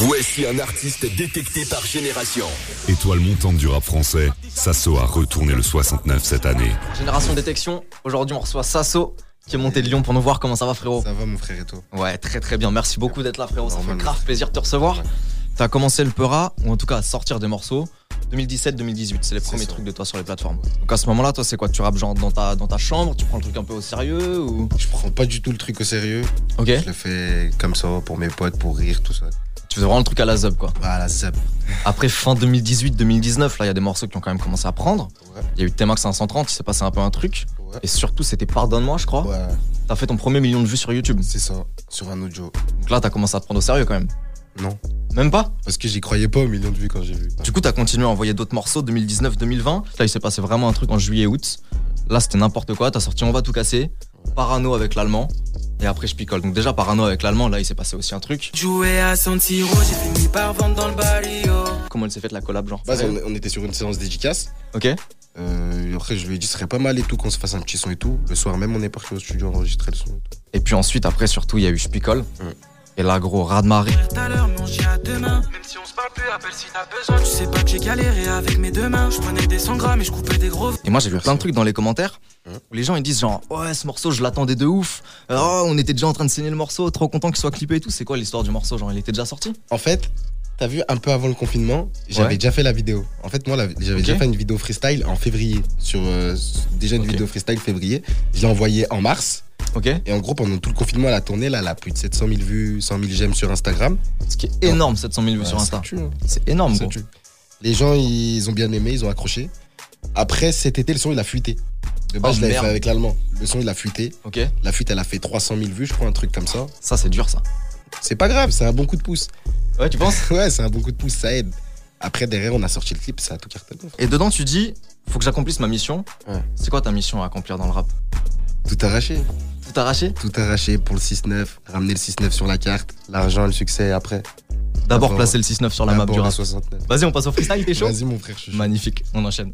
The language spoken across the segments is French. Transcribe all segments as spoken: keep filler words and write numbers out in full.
Voici un artiste détecté par génération. Étoile montante du rap français, Sasso a retourné le soixante-neuf cette année. Génération détection, aujourd'hui on reçoit Sasso qui est monté de Lyon pour nous voir. Comment ça va, frérot? Ça va, mon frère, et toi? Ouais, très très bien, merci beaucoup d'être là, frérot, ça Normal, fait grave plaisir de te recevoir. Ouais. T'as commencé le Peura, ou en tout cas à sortir des morceaux deux mille dix-sept deux mille dix-huit, c'est les premiers trucs de toi sur les plateformes. Donc à ce moment-là, toi c'est quoi? Tu rappes genre dans ta, dans ta chambre, tu prends le truc un peu au sérieux ou... Je prends pas du tout le truc au sérieux. Ok. Je le fais comme ça pour mes potes, pour rire, tout ça. Tu faisais vraiment le truc à la zub, quoi. Ah, la zub. Après fin deux mille dix-huit deux mille dix-neuf, là il y a des morceaux qui ont quand même commencé à prendre. Il ouais. y a eu T-Max cinq cent trente, il s'est passé un peu un truc. Ouais. Et surtout c'était Pardonne-moi, je crois. Ouais. T'as fait ton premier million de vues sur YouTube. C'est ça, sur un audio. Donc là t'as commencé à te prendre au sérieux quand même. Non. Même pas? Parce que j'y croyais pas au million de vues quand j'ai vu. Du coup t'as continué à envoyer d'autres morceaux deux mille dix-neuf deux mille vingt. Là il s'est passé vraiment un truc en juillet août. Là c'était n'importe quoi, t'as sorti On va tout casser, Parano avec l'allemand. Et après je picole. Donc déjà Parano avec l'allemand, là il s'est passé aussi un truc. Jouer à San Siro, j'ai fini par vendre dans le barrio. Comment elle s'est faite la collab, genre? Bah, on, on était sur une séance dédicace. Ok. Euh, après je lui ai dit ce serait pas mal et tout qu'on se fasse un petit son et tout. Le soir même on est parti au studio enregistrer le son et tout. Et puis ensuite après surtout il y a eu Je picole. Mmh. Et là gros raz de marée. Tout à l'heure mais on chie à demain. Même si on se parle plus, appelle si t'as besoin. Tu sais pas que j'ai galéré avec mes deux mains. Je prenais des cent grammes et je coupais des gros. Et moi j'ai vu plein de trucs dans les commentaires mmh. où les gens ils disent genre ouais ce morceau je l'attendais de ouf. Oh on était déjà en train de saigner le morceau, trop content qu'il soit clippé et tout. C'est quoi l'histoire du morceau? Genre il était déjà sorti? En fait t'as vu, un peu avant le confinement, j'avais ouais. déjà fait la vidéo. En fait, moi, la, j'avais okay. déjà fait une vidéo freestyle en février. Sur euh, déjà une okay. vidéo freestyle février. Je l'ai envoyée en mars. Ok. Et en gros, pendant tout le confinement, elle a tourné. Là, elle a plus de sept cent mille vues, cent mille j'aime sur Instagram. Ce qui est énorme, sept cent mille vues ouais, sur Insta. Ça tue, hein. C'est énorme, ça gros. Tue. Les gens, ils ont bien aimé, ils ont accroché. Après, cet été, le son, il a fuité. De base, oh, je l'avais fait avec l'allemand. Le son, il a fuité. Ok. La fuite, elle a fait trois cent mille vues, je crois, un truc comme ça. Ça, c'est dur, ça. C'est pas grave, c'est un bon coup de pouce. Ouais, tu penses? Ouais, c'est un bon coup de pouce, ça aide. Après, derrière, on a sorti le clip, ça a tout cartonné. Et dedans, tu dis, faut que j'accomplisse ma mission. Ouais. C'est quoi ta mission à accomplir dans le rap? Tout arracher. Tout arracher? Tout arracher pour le six neuf, ramener le six neuf sur la carte, l'argent, le succès après. D'abord, D'abord placer le six neuf sur la map du rap. soixante-neuf. Vas-y, on passe au freestyle, t'es chaud? Vas-y, mon frère, je suis chaud. Magnifique, on enchaîne.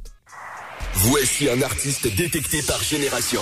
Voici un artiste détecté par génération.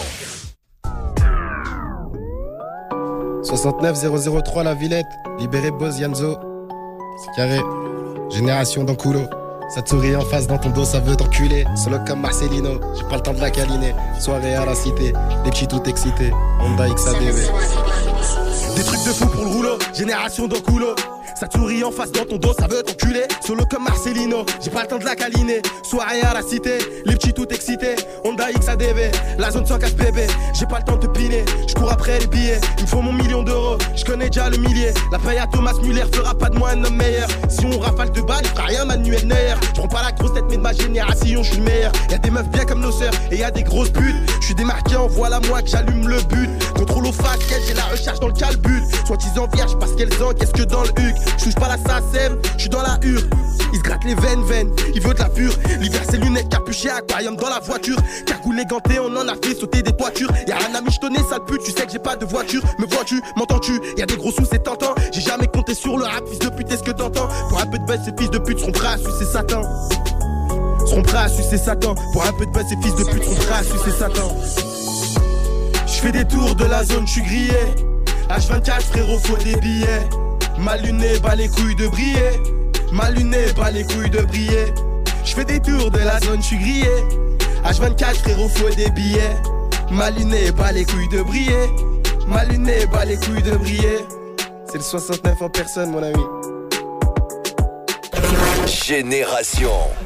soixante-neuf zéro zéro trois La Villette, libéré Boz Yanzo. C'est carré. Génération d'Anculo. Ça te sourit en face dans ton dos, ça veut t'enculer. Solo comme Marcelino, j'ai pas le temps de la câliner. Soirée à la cité, des petits tout excités. Honda X A D V. Des trucs de fou pour le rouleau, génération d'Anculo. Ça te sourit en face dans ton dos, ça veut t'enculer. Solo comme Marcelino, j'ai pas le temps de la câliner. Soirée à la cité, les petits tout excités. Honda X A D V, la zone sans casse bébé. J'ai pas le temps de te piner, je cours après les billets. Il me faut mon million d'euros, je connais déjà le millier. La paye à Thomas Muller fera pas de moi un homme meilleur. Si on rafale de balles, il fera rien Manuel Neuer. Je prends pas la grosse tête mais de ma génération, je suis le meilleur. Y'a des meufs bien comme nos sœurs et y'a des grosses putes. Je suis démarqué en voilà moi que j'allume le but. Contrôle au fasquette, j'ai la recherche dans le calbut. Soit-ils vierges parce qu'elles encaissent que dans le huc. Je touche pas la sacème, je suis dans la hure. Il se gratte les veines, veines, il veut de la pure. L'hiver c'est lunettes, capuché, aquarium dans la voiture. Cagoulé ganté, on en a fait sauter des toitures. Y'a rien à michetonner, sale pute, tu sais que j'ai pas de voiture. Me vois-tu, m'entends-tu, y'a des gros sous, c'est tentant. J'ai jamais compté sur le rap, fils de pute, est-ce que t'entends? Pour un peu de baisse, ces fils de pute seront prêts à sucer Satan. Seront prêts à sucer Satan. Pour un peu de baisse, ces fils de pute seront prêts à sucer Satan. J'fais des tours de la zone, j'suis grillé. H vingt-quatre, frérot, faut des billets. Ma luné, bas les couilles de briller. Ma luné, bas les couilles de briller. J'fais des tours de la zone, j'suis grillé. H vingt-quatre, frérot, faut des billets. Ma luné, bas les couilles de briller. Ma luné, bas les couilles de briller. C'est le soixante-neuf en personne, mon ami. Génération.